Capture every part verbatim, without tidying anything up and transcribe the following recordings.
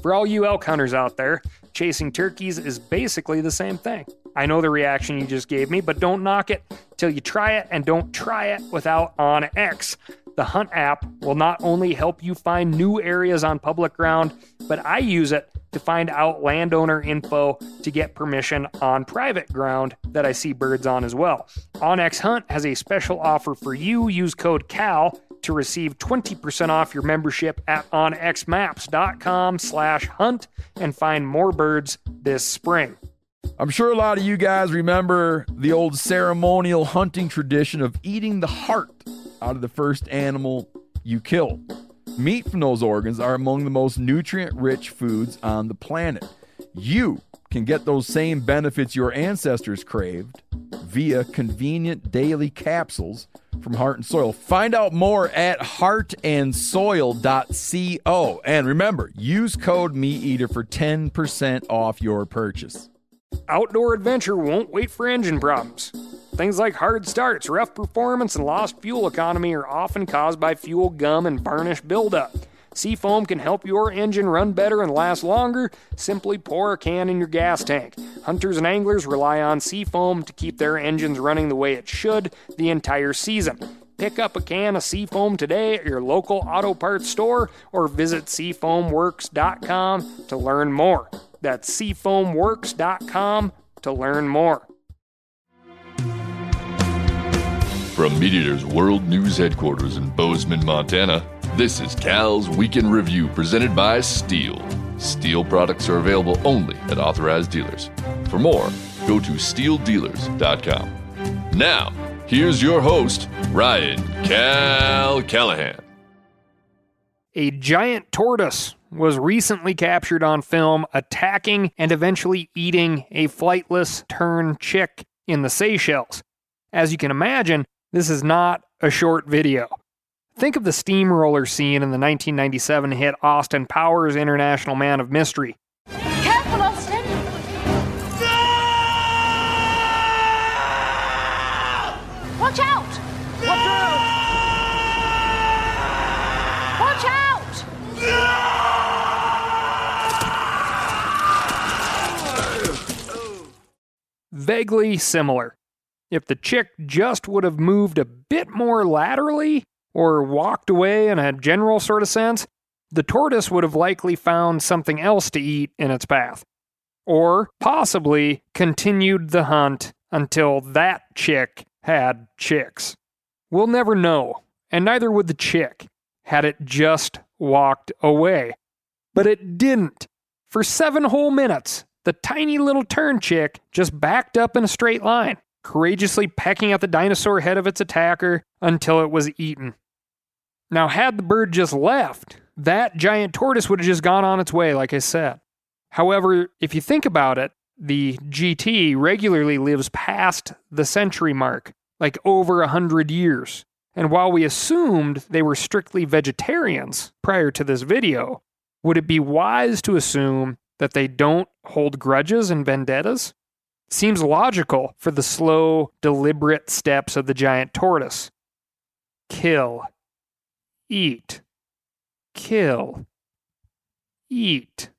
For all you elk hunters out there, chasing turkeys is basically the same thing. I know the reaction you just gave me, but don't knock it till you try it, and don't try it without OnX. The Hunt app will not only help you find new areas on public ground, but I use it to find out landowner info to get permission on private ground that I see birds on as well. OnX Hunt has a special offer for you. Use code CAL to receive twenty percent off your membership at onxmaps.com slash hunt and find more birds this spring. I'm sure a lot of you guys remember the old ceremonial hunting tradition of eating the heart out of the first animal you killed. Meat from those organs are among the most nutrient-rich foods on the planet. You can get those same benefits your ancestors craved via convenient daily capsules from Heart and Soil. Find out more at heart and soil dot co. And remember, use code MeatEater for ten percent off your purchase. Outdoor adventure won't wait for engine problems. Things like hard starts, rough performance, and lost fuel economy are often caused by fuel gum and varnish buildup. Seafoam can help your engine run better and last longer. Simply pour a can in your gas tank. Hunters and anglers rely on Seafoam to keep their engines running the way it should the entire season. Pick up a can of Seafoam today at your local auto parts store or visit seafoam works dot com to learn more. That's seafoam works dot com to learn more. From MeatEater's World News Headquarters in Bozeman, Montana, this is Cal's Weekend Review presented by Steel. Steel products are available only at authorized dealers. For more, go to steel dealers dot com. Now, here's your host, Ryan Cal Callahan. A giant tortoise was recently captured on film attacking and eventually eating a flightless tern chick in the Seychelles. As you can imagine, this is not a short video. Think of the steamroller scene in the nineteen ninety-seven hit Austin Powers' International Man of Mystery. Careful, Austin! No! Watch out! No! Watch out! Watch out! No! Vaguely similar. If the chick just would have moved a bit more laterally, or walked away in a general sort of sense, the tortoise would have likely found something else to eat in its path. Or possibly continued the hunt until that chick had chicks. We'll never know, and neither would the chick, had it just walked away. But it didn't. For seven whole minutes, the tiny little tern chick just backed up in a straight line, courageously pecking at the dinosaur head of its attacker until it was eaten. Now, had the bird just left, that giant tortoise would have just gone on its way, like I said. However, if you think about it, the G T regularly lives past the century mark, like over a hundred years. And while we assumed they were strictly vegetarians prior to this video, would it be wise to assume that they don't hold grudges and vendettas? Seems logical for the slow, deliberate steps of the giant tortoise. Kill. Eat. Kill. Eat.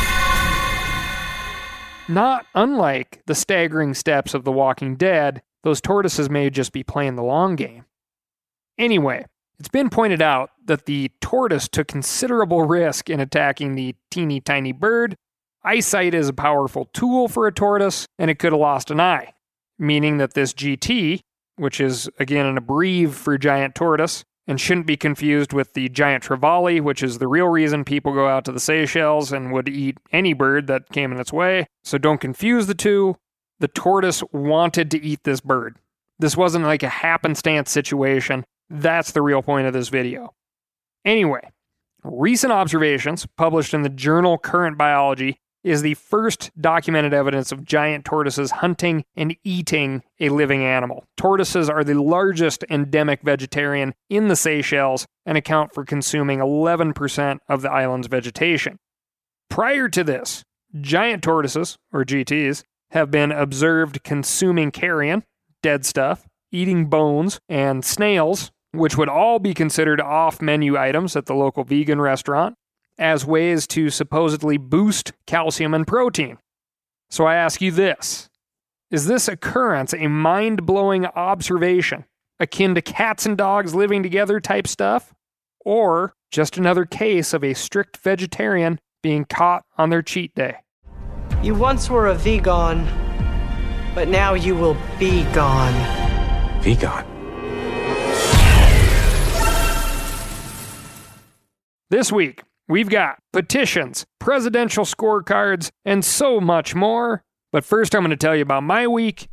Not unlike the staggering steps of The Walking Dead, those tortoises may just be playing the long game. Anyway, it's been pointed out that the tortoise took considerable risk in attacking the teeny tiny bird. Eyesight is a powerful tool for a tortoise, and it could have lost an eye, meaning that this G T, which is again an abbrev for giant tortoise, and shouldn't be confused with the giant trevally, which is the real reason people go out to the Seychelles and would eat any bird that came in its way. So don't confuse the two. The tortoise wanted to eat this bird. This wasn't like a happenstance situation. That's the real point of this video. Anyway, recent observations published in the journal Current Biology is the first documented evidence of giant tortoises hunting and eating a living animal. Tortoises are the largest endemic vegetarian in the Seychelles and account for consuming eleven percent of the island's vegetation. Prior to this, giant tortoises, or G Ts, have been observed consuming carrion, dead stuff, eating bones, and snails, which would all be considered off-menu items at the local vegan restaurant. as ways to supposedly boost calcium and protein. So I ask you this. Is this occurrence a mind-blowing observation, akin to cats and dogs living together type stuff? Or just another case of a strict vegetarian being caught on their cheat day? You once were a vegan, but now you will be gone. Vegan? This week, we've got petitions, presidential scorecards, and so much more. But first, I'm going to tell you about my week.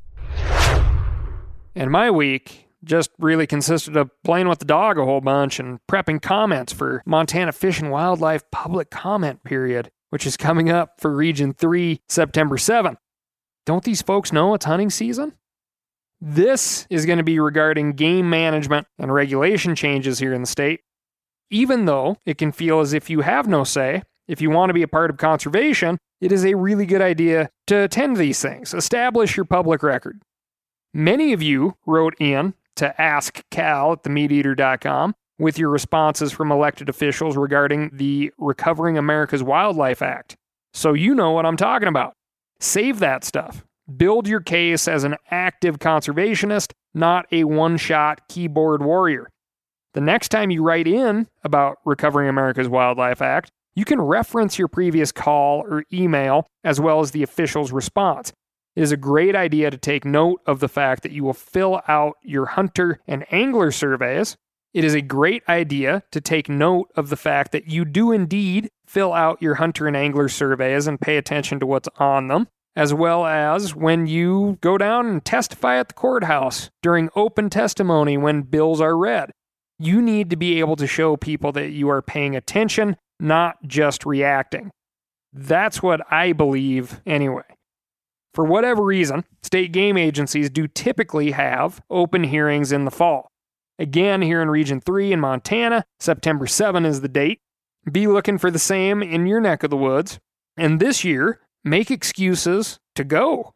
And my week just really consisted of playing with the dog a whole bunch and prepping comments for Montana Fish and Wildlife public comment period, which is coming up for Region three, September seventh. Don't these folks know it's hunting season? This is going to be regarding game management and regulation changes here in the state. Even though it can feel as if you have no say, if you want to be a part of conservation, it is a really good idea to attend these things. Establish your public record. Many of you wrote in to ask cal at the meat eater dot com with your responses from elected officials regarding the Recovering America's Wildlife Act. So you know what I'm talking about. Save that stuff. Build your case as an active conservationist, not a one-shot keyboard warrior. The next time you write in about Recovering America's Wildlife Act, you can reference your previous call or email as well as the official's response. It is a great idea to take note of the fact that you will fill out your hunter and angler surveys. It is a great idea to take note of the fact that you do indeed fill out your hunter and angler surveys and pay attention to what's on them, as well as when you go down and testify at the courthouse during open testimony when bills are read. You need to be able to show people that you are paying attention, not just reacting. That's what I believe anyway. For whatever reason, state game agencies do typically have open hearings in the fall. Again, here in Region three in Montana, September seventh is the date. Be looking for the same in your neck of the woods. And this year, make excuses to go.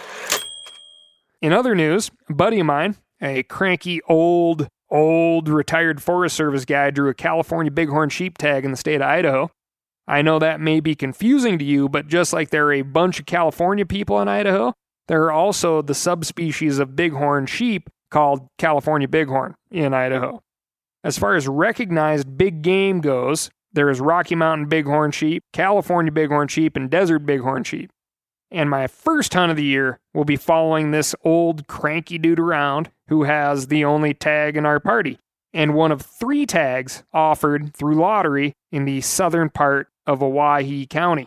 In other news, a buddy of mine, a cranky old, old retired Forest Service guy, drew a California bighorn sheep tag in the state of Idaho. I know that may be confusing to you, but just like there are a bunch of California people in Idaho, there are also the subspecies of bighorn sheep called California bighorn in Idaho. As far as recognized big game goes, there is Rocky Mountain bighorn sheep, California bighorn sheep, and desert bighorn sheep. And my first hunt of the year will be following this old cranky dude around who has the only tag in our party, and one of three tags offered through lottery in the southern part of Owyhee County.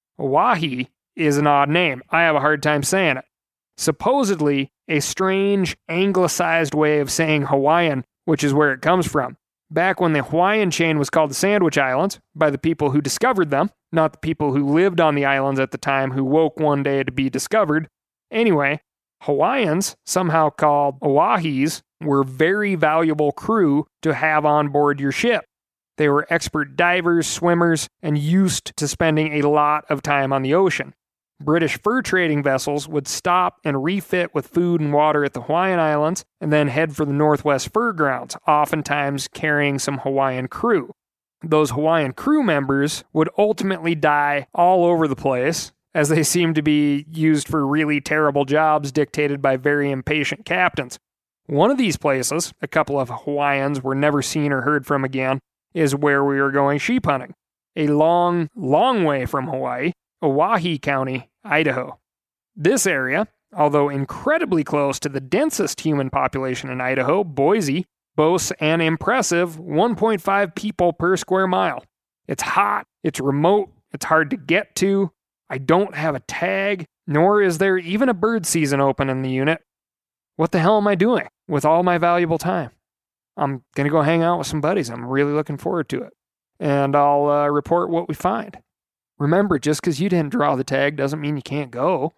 Owyhee is an odd name. I have a hard time saying it. Supposedly a strange anglicized way of saying Hawaiian, which is where it comes from. Back when the Hawaiian chain was called the Sandwich Islands, by the people who discovered them, not the people who lived on the islands at the time who woke one day to be discovered. Anyway, Hawaiians, somehow called Oahes, were very valuable crew to have on board your ship. They were expert divers, swimmers, and used to spending a lot of time on the ocean. British fur trading vessels would stop and refit with food and water at the Hawaiian Islands and then head for the Northwest Fur Grounds, oftentimes carrying some Hawaiian crew. Those Hawaiian crew members would ultimately die all over the place, as they seemed to be used for really terrible jobs dictated by very impatient captains. One of these places, a couple of Hawaiians were never seen or heard from again, is where we were going sheep hunting. A long, long way from Hawaii, Owyhee County, Idaho. This area, although incredibly close to the densest human population in Idaho, Boise, boasts an impressive one point five people per square mile. It's hot, it's remote, it's hard to get to. I don't have a tag, nor is there even a bird season open in the unit. What the hell am I doing with all my valuable time? I'm going to go hang out with some buddies. I'm really looking forward to it. And I'll uh, report what we find. Remember, just because you didn't draw the tag doesn't mean you can't go.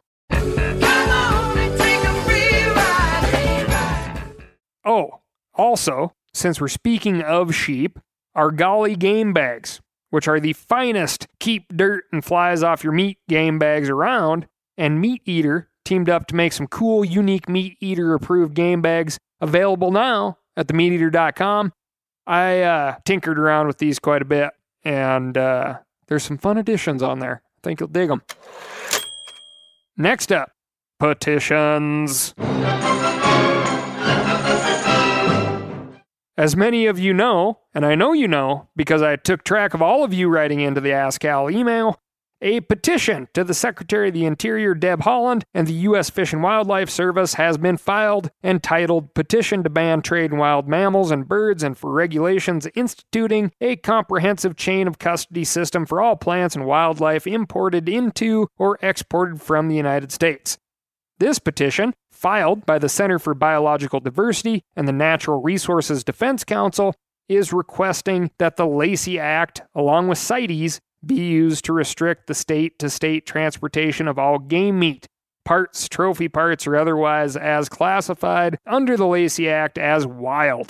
Oh, also, since we're speaking of sheep, Argali game bags, which are the finest keep dirt and flies off your meat game bags around, and Meat Eater teamed up to make some cool, unique Meat Eater approved game bags available now at the meat eater dot com. I uh, tinkered around with these quite a bit, and uh, there's some fun additions on there. I think you'll dig them. Next up, petitions. As many of you know, and I know you know because I took track of all of you writing into the Ask Cal email, a petition to the Secretary of the Interior, Deb Haaland, and the U S Fish and Wildlife Service has been filed entitled Petition to Ban Trade in Wild Mammals and Birds and for Regulations Instituting a Comprehensive Chain of Custody System for All Plants and Wildlife Imported into or Exported from the United States. This petition, filed by the Center for Biological Diversity and the Natural Resources Defense Council, is requesting that the Lacey Act, along with CITES, be used to restrict the state-to-state transportation of all game meat, parts, trophy parts, or otherwise as classified under the Lacey Act as wild.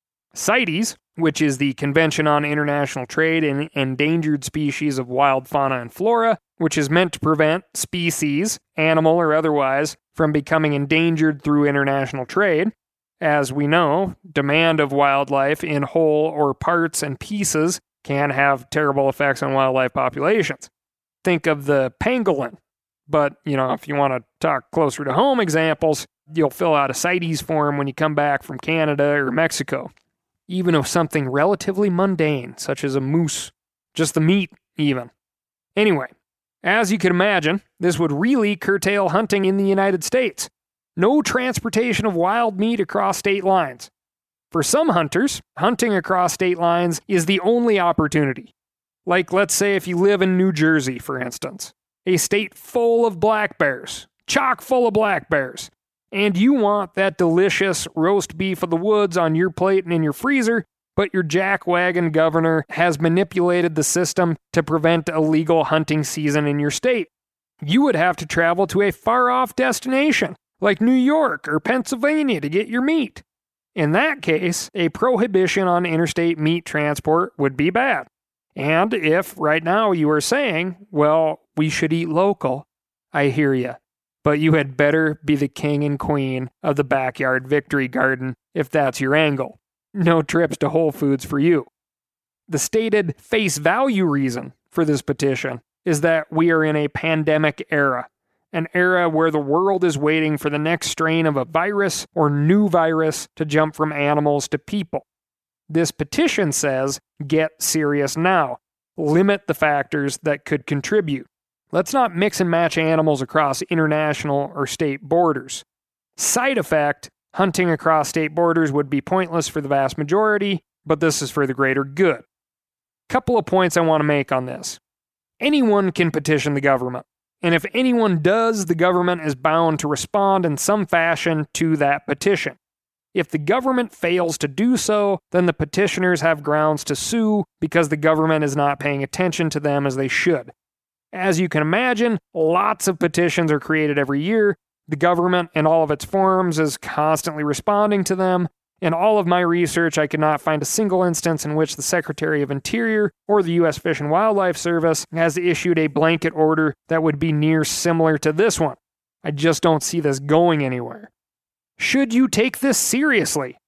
CITES, which is the Convention on International Trade in Endangered Species of Wild Fauna and Flora, which is meant to prevent species, animal or otherwise, from becoming endangered through international trade. As we know, demand of wildlife in whole or parts and pieces can have terrible effects on wildlife populations. Think of the pangolin. But, you know, if you want to talk closer to home examples, you'll fill out a CITES form when you come back from Canada or Mexico. Even of something relatively mundane, such as a moose. Just the meat, even. Anyway, as you can imagine, this would really curtail hunting in the United States. No transportation of wild meat across state lines. For some hunters, hunting across state lines is the only opportunity. Like, let's say if you live in New Jersey, for instance, a state full of black bears, chock full of black bears, and you want that delicious roast beef of the woods on your plate and in your freezer, but your jackwagon governor has manipulated the system to prevent a legal hunting season in your state. You would have to travel to a far-off destination, like New York or Pennsylvania, to get your meat. In that case, a prohibition on interstate meat transport would be bad. And if right now you are saying, well, we should eat local, I hear you. But you had better be the king and queen of the backyard victory garden if that's your angle. No trips to Whole Foods for you. The stated face value reason for this petition is that we are in a pandemic era. An era where the world is waiting for the next strain of a virus or new virus to jump from animals to people. This petition says, get serious now. Limit the factors that could contribute. Let's not mix and match animals across international or state borders. Side effect, hunting across state borders would be pointless for the vast majority, but this is for the greater good. Couple of points I want to make on this. Anyone can petition the government. And if anyone does, the government is bound to respond in some fashion to that petition. If the government fails to do so, then the petitioners have grounds to sue because the government is not paying attention to them as they should. As you can imagine, lots of petitions are created every year. The government, in all of its forms, is constantly responding to them. In all of my research, I could not find a single instance in which the Secretary of Interior or the U S Fish and Wildlife Service has issued a blanket order that would be near similar to this one. I just don't see this going anywhere. Should you take this seriously?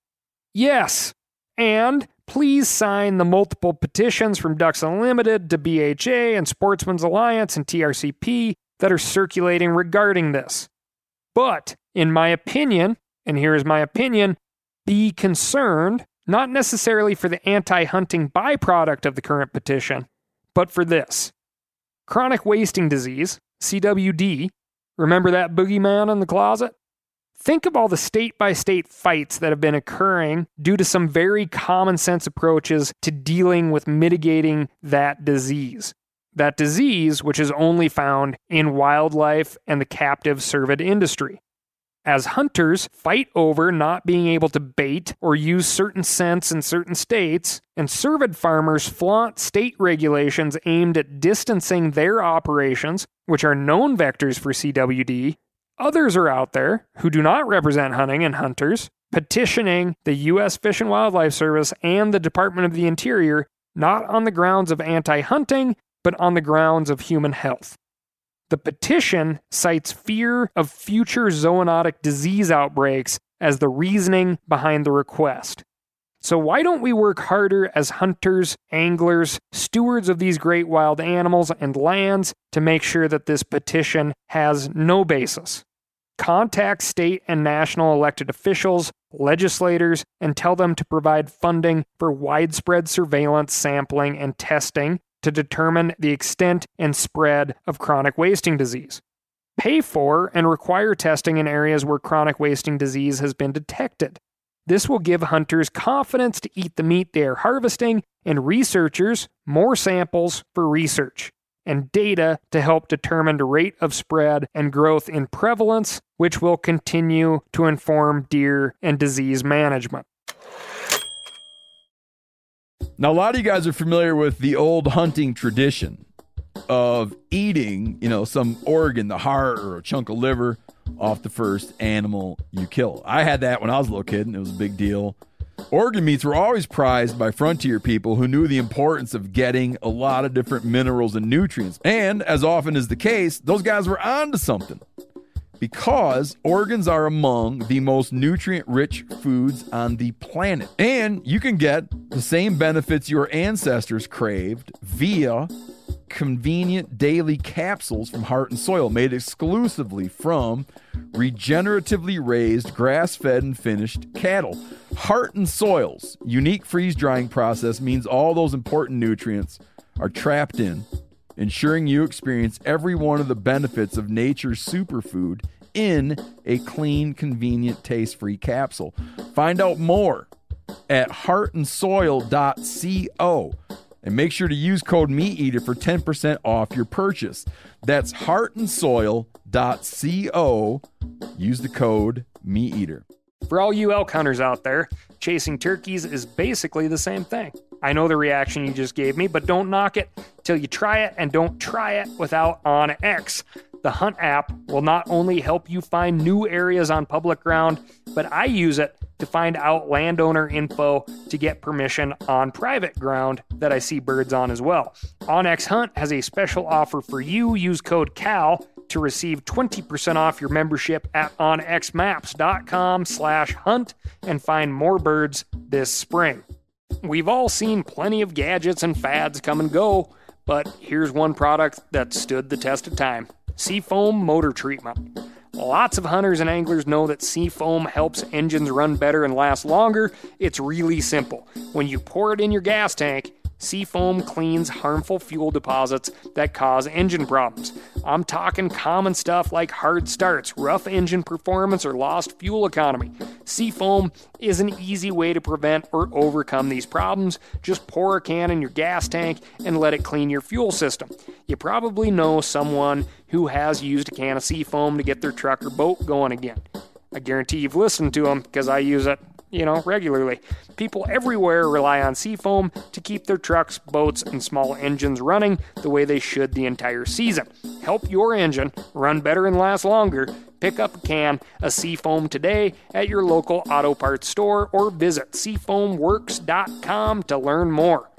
Yes. And please sign the multiple petitions from Ducks Unlimited to B H A and Sportsman's Alliance and T R C P that are circulating regarding this. But, in my opinion, and here is my opinion, be concerned, not necessarily for the anti-hunting byproduct of the current petition, but for this. Chronic wasting disease, C W D, remember that boogeyman in the closet? Think of all the state-by-state fights that have been occurring due to some very common-sense approaches to dealing with mitigating that disease. That disease, which is only found in wildlife and the captive cervid industry. As hunters fight over not being able to bait or use certain scents in certain states, and cervid farmers flaunt state regulations aimed at distancing their operations, which are known vectors for C W D, others are out there who do not represent hunting and hunters, petitioning the U S Fish and Wildlife Service and the Department of the Interior not on the grounds of anti-hunting, but on the grounds of human health. The petition cites fear of future zoonotic disease outbreaks as the reasoning behind the request. So why don't we work harder as hunters, anglers, stewards of these great wild animals and lands to make sure that this petition has no basis? Contact state and national elected officials, legislators, and tell them to provide funding for widespread surveillance, sampling, and testing to determine the extent and spread of chronic wasting disease. Pay for and require testing in areas where chronic wasting disease has been detected. This will give hunters confidence to eat the meat they are harvesting, and researchers more samples for research, and data to help determine the rate of spread and growth in prevalence, which will continue to inform deer and disease management. Now, a lot of you guys are familiar with the old hunting tradition of eating, you know, some organ, the heart or a chunk of liver, off the first animal you kill. I had that when I was a little kid, and it was a big deal. Organ meats were always prized by frontier people who knew the importance of getting a lot of different minerals and nutrients. And, as often is the case, those guys were onto something, because organs are among the most nutrient-rich foods on the planet. And you can get the same benefits your ancestors craved via convenient daily capsules from Heart and Soil, made exclusively from regeneratively raised, grass-fed, and finished cattle. Heart and Soil's unique freeze-drying process means all those important nutrients are trapped in, ensuring you experience every one of the benefits of nature's superfood in a clean, convenient, taste-free capsule. Find out more at heart and soil dot co. And make sure to use code MeatEater for ten percent off your purchase. That's heart and soil dot co. Use the code MeatEater. For all you elk hunters out there, chasing turkeys is basically the same thing. I know the reaction you just gave me, but don't knock it till you try it, and don't try it without OnX. The Hunt app will not only help you find new areas on public ground, but I use it to find out landowner info to get permission on private ground that I see birds on as well. OnX Hunt has a special offer for you. Use code CAL to receive twenty percent off your membership at onxmaps.com slash hunt and find more birds this spring. We've all seen plenty of gadgets and fads come and go, but here's one product that stood the test of time. Seafoam Motor Treatment. Lots of hunters and anglers know that Seafoam helps engines run better and last longer. It's really simple. When you pour it in your gas tank, Seafoam cleans harmful fuel deposits that cause engine problems. I'm talking common stuff like hard starts, rough engine performance, or lost fuel economy. Seafoam is an easy way to prevent or overcome these problems. Just pour a can in your gas tank and let it clean your fuel system. You probably know someone who has used a can of Seafoam to get their truck or boat going again. I guarantee you've listened to them because I use it, you know, regularly. People everywhere rely on Seafoam to keep their trucks, boats, and small engines running the way they should the entire season. Help your engine run better and last longer. Pick up a can of Seafoam today at your local auto parts store or visit seafoam works dot com to learn more.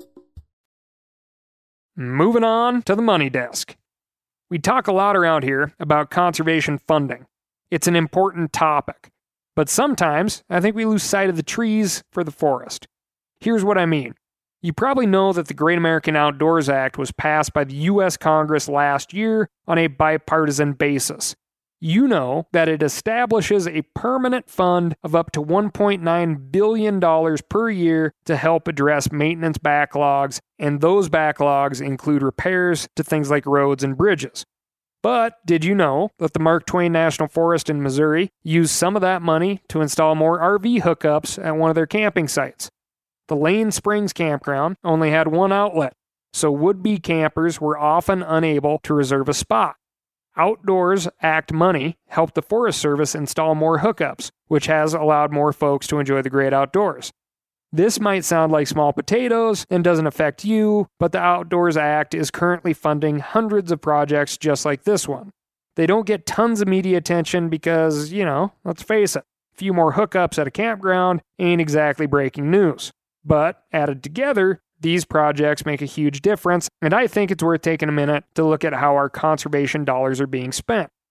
Moving on to the money desk. We talk a lot around here about conservation funding. It's an important topic. But sometimes, I think we lose sight of the trees for the forest. Here's what I mean. You probably know that the Great American Outdoors Act was passed by the U S Congress last year on a bipartisan basis. You know that it establishes a permanent fund of up to one point nine billion dollars per year to help address maintenance backlogs, and those backlogs include repairs to things like roads and bridges. But did you know that the Mark Twain National Forest in Missouri used some of that money to install more R V hookups at one of their camping sites? The Lane Springs campground only had one outlet, so would-be campers were often unable to reserve a spot. Outdoors Act money helped the Forest Service install more hookups, which has allowed more folks to enjoy the great outdoors. This might sound like small potatoes and doesn't affect you, but the Outdoors Act is currently funding hundreds of projects just like this one. They don't get tons of media attention because, you know, let's face it, a few more hookups at a campground ain't exactly breaking news. But added together, these projects make a huge difference, and I think it's worth taking a minute to look at how our conservation dollars are being spent.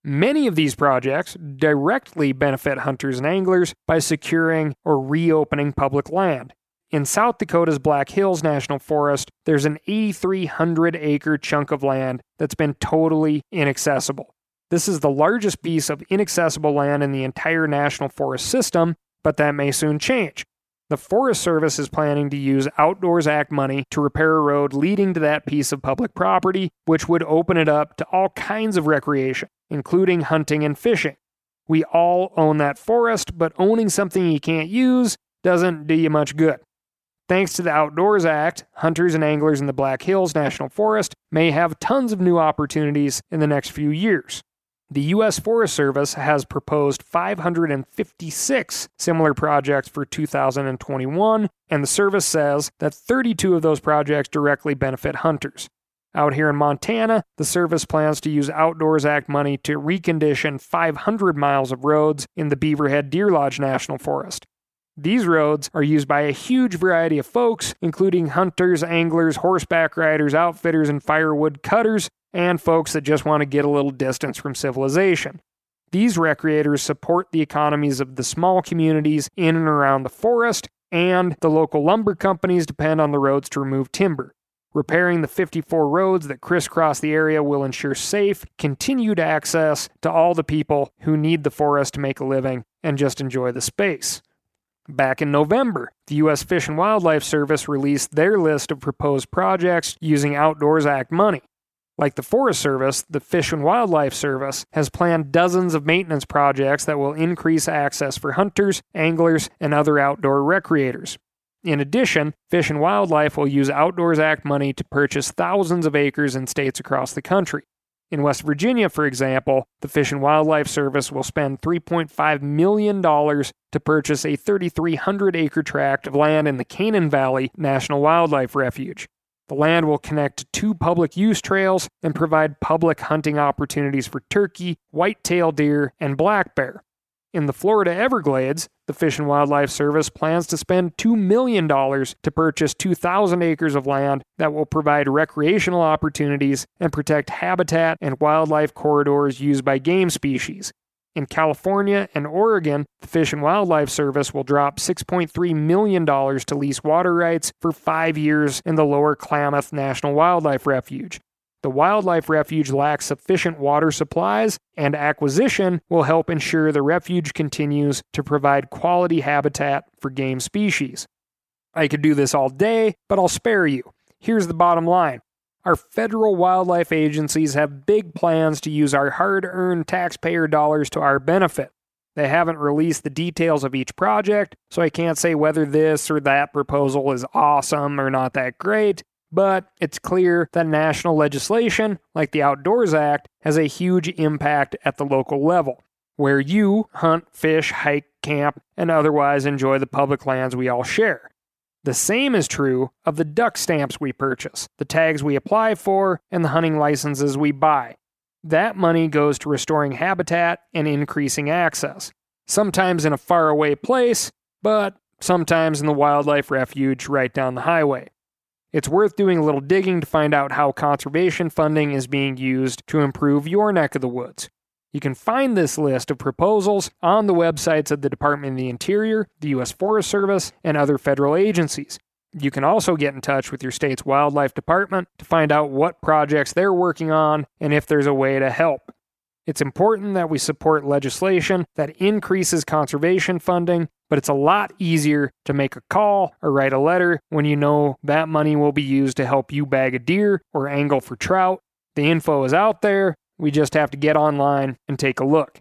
Many of these projects directly benefit hunters and anglers by securing or reopening public land. In South Dakota's Black Hills National Forest, there's an eight thousand three hundred acre chunk of land that's been totally inaccessible. This is the largest piece of inaccessible land in the entire National Forest system, but that may soon change. The Forest Service is planning to use Outdoors Act money to repair a road leading to that piece of public property, which would open it up to all kinds of recreation, including hunting and fishing. We all own that forest, but owning something you can't use doesn't do you much good. Thanks to the Outdoors Act, hunters and anglers in the Black Hills National Forest may have tons of new opportunities in the next few years. The U S Forest Service has proposed five hundred fifty-six similar projects for two thousand twenty-one, and the service says that thirty-two of those projects directly benefit hunters. Out here in Montana, the service plans to use Outdoors Act money to recondition five hundred miles of roads in the Beaverhead Deer Lodge National Forest. These roads are used by a huge variety of folks, including hunters, anglers, horseback riders, outfitters, and firewood cutters, and folks that just want to get a little distance from civilization. These recreators support the economies of the small communities in and around the forest, and the local lumber companies depend on the roads to remove timber. Repairing the fifty-four roads that crisscross the area will ensure safe, continued access to all the people who need the forest to make a living and just enjoy the space. Back in November, the U S Fish and Wildlife Service released their list of proposed projects using Outdoors Act money. Like the Forest Service, the Fish and Wildlife Service has planned dozens of maintenance projects that will increase access for hunters, anglers, and other outdoor recreators. In addition, Fish and Wildlife will use Outdoors Act money to purchase thousands of acres in states across the country. In West Virginia, for example, the Fish and Wildlife Service will spend three point five million dollars to purchase a three thousand three hundred acre tract of land in the Canaan Valley National Wildlife Refuge. The land will connect two public use trails and provide public hunting opportunities for turkey, white-tailed deer, and black bear. In the Florida Everglades, the Fish and Wildlife Service plans to spend two million dollars to purchase two thousand acres of land that will provide recreational opportunities and protect habitat and wildlife corridors used by game species. In California and Oregon, the Fish and Wildlife Service will drop six point three million dollars to lease water rights for five years in the Lower Klamath National Wildlife Refuge. The wildlife refuge lacks sufficient water supplies, and acquisition will help ensure the refuge continues to provide quality habitat for game species. I could do this all day, but I'll spare you. Here's the bottom line. Our federal wildlife agencies have big plans to use our hard-earned taxpayer dollars to our benefit. They haven't released the details of each project, so I can't say whether this or that proposal is awesome or not that great, but it's clear that national legislation, like the Outdoors Act, has a huge impact at the local level, where you hunt, fish, hike, camp, and otherwise enjoy the public lands we all share. The same is true of the duck stamps we purchase, the tags we apply for, and the hunting licenses we buy. That money goes to restoring habitat and increasing access, sometimes in a faraway place, but sometimes in the wildlife refuge right down the highway. It's worth doing a little digging to find out how conservation funding is being used to improve your neck of the woods. You can find this list of proposals on the websites of the Department of the Interior, the U S Forest Service, and other federal agencies. You can also get in touch with your state's wildlife department to find out what projects they're working on and if there's a way to help. It's important that we support legislation that increases conservation funding, but it's a lot easier to make a call or write a letter when you know that money will be used to help you bag a deer or angle for trout. The info is out there. We just have to get online and take a look.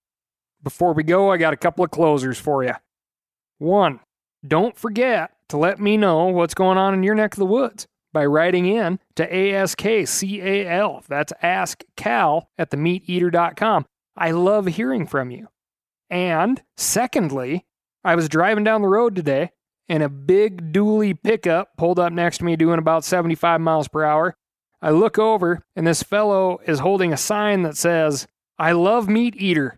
Before we go, I got a couple of closers for you. One, don't forget to let me know what's going on in your neck of the woods by writing in to A S K C A L, that's Ask Cal, at the meat eater dot com. I love hearing from you. And secondly, I was driving down the road today, and a big dually pickup pulled up next to me doing about seventy-five miles per hour. I look over, and this fellow is holding a sign that says, "I love Meat Eater."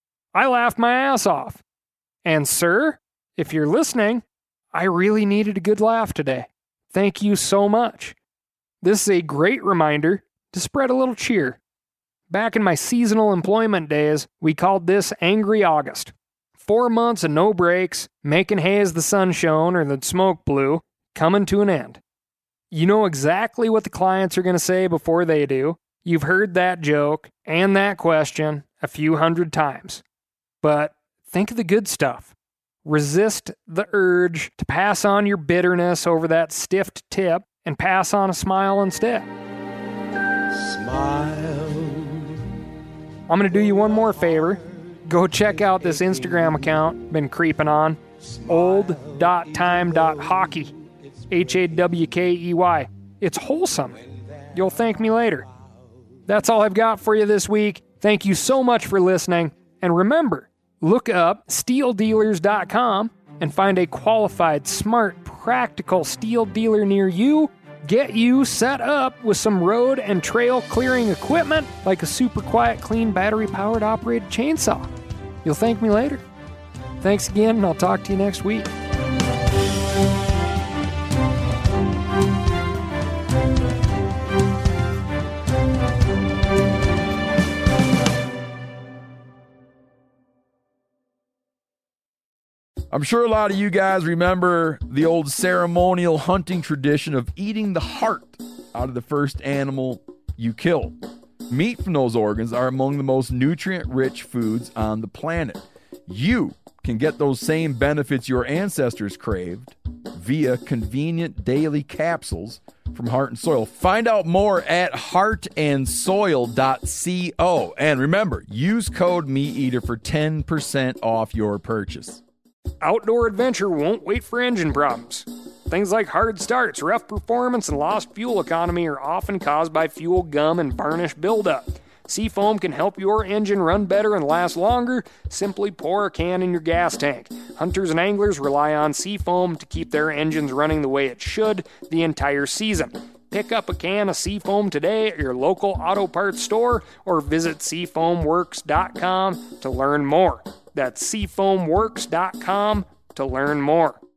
I laughed my ass off. And sir, if you're listening, I really needed a good laugh today. Thank you so much. This is a great reminder to spread a little cheer. Back in my seasonal employment days, we called this Angry August. Four months of no breaks, making hay as the sun shone or the smoke blew, coming to an end. You know exactly what the clients are going to say before they do. You've heard that joke and that question a few hundred times. But think of the good stuff. Resist the urge to pass on your bitterness over that stiffed tip and pass on a smile instead. Smile. I'm going to do you one more favor. Go check out this Instagram account been creeping on. old dot time dot hockey. H A W K E Y. It's wholesome. You'll thank me later. That's all I've got for you this week. Thank you so much for listening. And remember, look up steel dealers dot com and find a qualified, smart, practical steel dealer near you. Get you set up with some road and trail clearing equipment like a super quiet, clean, battery-powered operated chainsaw. You'll thank me later. Thanks again, and I'll talk to you next week. I'm sure a lot of you guys remember the old ceremonial hunting tradition of eating the heart out of the first animal you kill. Meat from those organs are among the most nutrient-rich foods on the planet. You can get those same benefits your ancestors craved via convenient daily capsules from Heart and Soil. Find out more at heart and soil dot co. And remember, use code MeatEater for ten percent off your purchase. Outdoor adventure won't wait for engine problems. Things like hard starts, rough performance, and lost fuel economy are often caused by fuel gum and varnish buildup. Seafoam can help your engine run better and last longer. Simply pour a can in your gas tank. Hunters and anglers rely on Seafoam to keep their engines running the way it should the entire season. Pick up a can of Seafoam today at your local auto parts store or visit seafoam works dot com to learn more. That's seafoam works dot com to learn more.